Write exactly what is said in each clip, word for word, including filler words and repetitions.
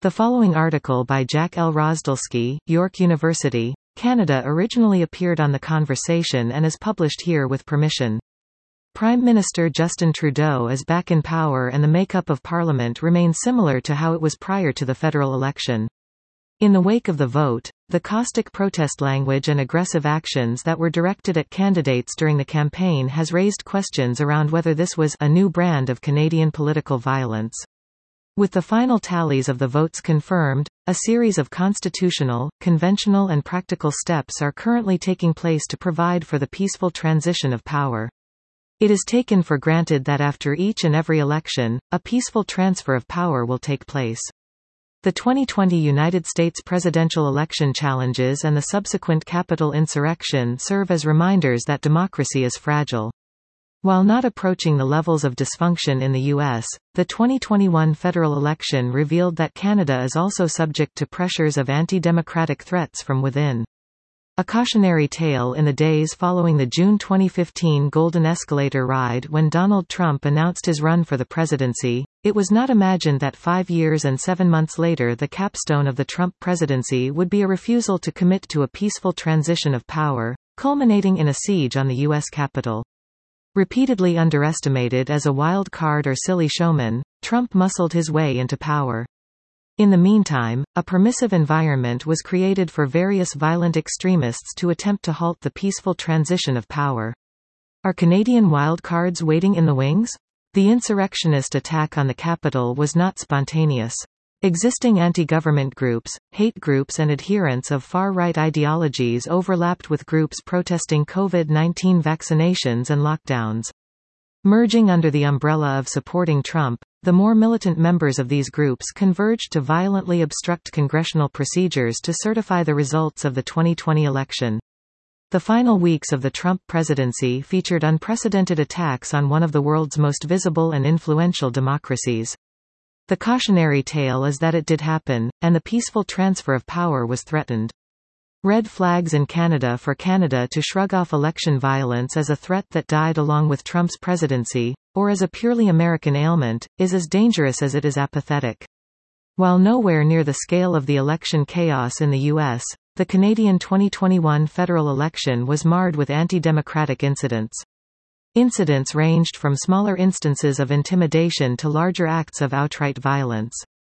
The following article by Jack L. Rozdilsky, York University, Canada originally appeared on The Conversation and is published here with permission. Prime Minister Justin Trudeau is back in power and the makeup of Parliament remains similar to how it was prior to the federal election. In the wake of the vote, the caustic protest language and aggressive actions that were directed at candidates during the campaign has raised questions around whether this was a new brand of Canadian political violence. With the final tallies of the votes confirmed, a series of constitutional, conventional and practical steps are currently taking place to provide for the peaceful transition of power. It is taken for granted that after each and every election, a peaceful transfer of power will take place. The twenty twenty United States presidential election challenges and the subsequent Capitol insurrection serve as reminders that democracy is fragile. While not approaching the levels of dysfunction in the U S, the twenty twenty-one federal election revealed that Canada is also subject to pressures of anti-democratic threats from within. A cautionary tale in the days following the June twenty fifteen Golden Escalator ride when Donald Trump announced his run for the presidency, it was not imagined that five years and seven months later the capstone of the Trump presidency would be a refusal to commit to a peaceful transition of power, culminating in a siege on the U S Capitol. Repeatedly underestimated as a wild card or silly showman, Trump muscled his way into power. In the meantime, a permissive environment was created for various violent extremists to attempt to halt the peaceful transition of power. Are Canadian wildcards waiting in the wings? The insurrectionist attack on the Capitol was not spontaneous. Existing anti-government groups, hate groups and adherents of far-right ideologies overlapped with groups protesting COVID nineteen vaccinations and lockdowns. Merging under the umbrella of supporting Trump, the more militant members of these groups converged to violently obstruct congressional procedures to certify the results of the twenty twenty election. The final weeks of the Trump presidency featured unprecedented attacks on one of the world's most visible and influential democracies. The cautionary tale is that it did happen, and the peaceful transfer of power was threatened. Red flags in Canada for Canada to shrug off election violence as a threat that died along with Trump's presidency, or as a purely American ailment, is as dangerous as it is apathetic. While nowhere near the scale of the election chaos in the U S, the Canadian twenty twenty-one federal election was marred with anti-democratic incidents. Incidents ranged from smaller instances of intimidation to larger acts of outright violence.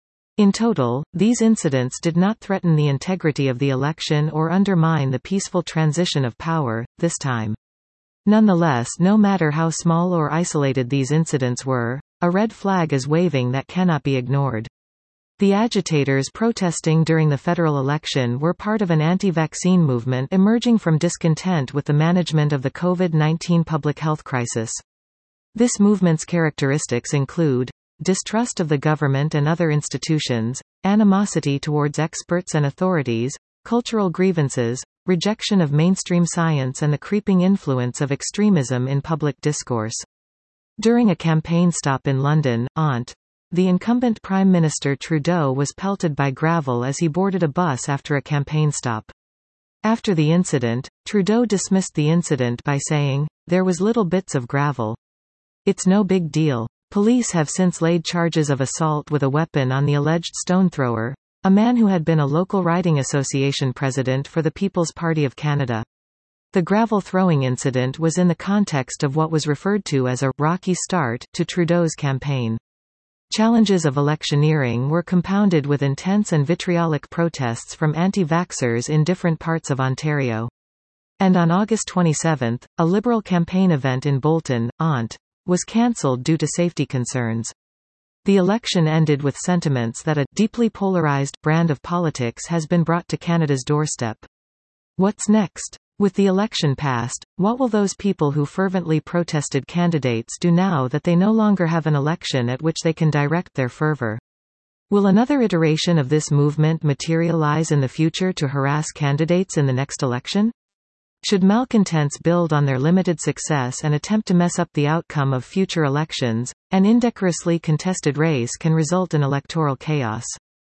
In total, these incidents did not threaten the integrity of the election or undermine the peaceful transition of power, this time. Nonetheless, no matter how small or isolated these incidents were, a red flag is waving that cannot be ignored. The agitators protesting during the federal election were part of an anti-vaccine movement emerging from discontent with the management of the COVID nineteen public health crisis. This movement's characteristics include distrust of the government and other institutions, animosity towards experts and authorities, cultural grievances, rejection of mainstream science and the creeping influence of extremism in public discourse. During a campaign stop in London, Ont. The incumbent Prime Minister Trudeau was pelted by gravel as he boarded a bus after a campaign stop. After the incident, Trudeau dismissed the incident by saying, "There was little bits of gravel. It's no big deal." Police have since laid charges of assault with a weapon on the alleged stone thrower, a man who had been a local riding association president for the People's Party of Canada. The gravel throwing incident was in the context of what was referred to as a rocky start to Trudeau's campaign. Challenges of electioneering were compounded with intense and vitriolic protests from anti-vaxxers in different parts of Ontario. And on August twenty-seventh, a Liberal campaign event in Bolton, Ont. was cancelled due to safety concerns. The election ended with sentiments that a deeply polarized brand of politics has been brought to Canada's doorstep. What's next? With the election past, what will those people who fervently protested candidates do now that they no longer have an election at which they can direct their fervor? Will another iteration of this movement materialize in the future to harass candidates in the next election? Should malcontents build on their limited success and attempt to mess up the outcome of future elections, an indecorously contested race can result in electoral chaos.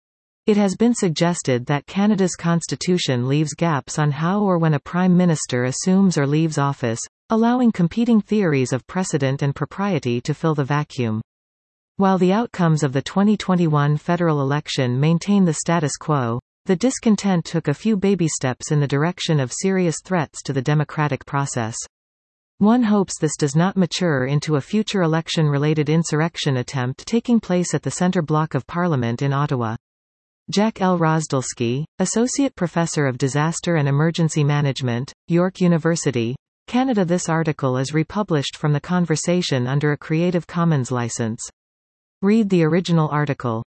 It has been suggested that Canada's constitution leaves gaps on how or when a prime minister assumes or leaves office, allowing competing theories of precedent and propriety to fill the vacuum. While the outcomes of the twenty twenty-one federal election maintain the status quo, the discontent took a few baby steps in the direction of serious threats to the democratic process. One hopes this does not mature into a future election-related insurrection attempt taking place at the Centre Block of Parliament in Ottawa. Jack L. Rozdilsky, Associate Professor of Disaster and Emergency Management, York University, Canada. This article is republished from The Conversation under a Creative Commons license. Read the original article.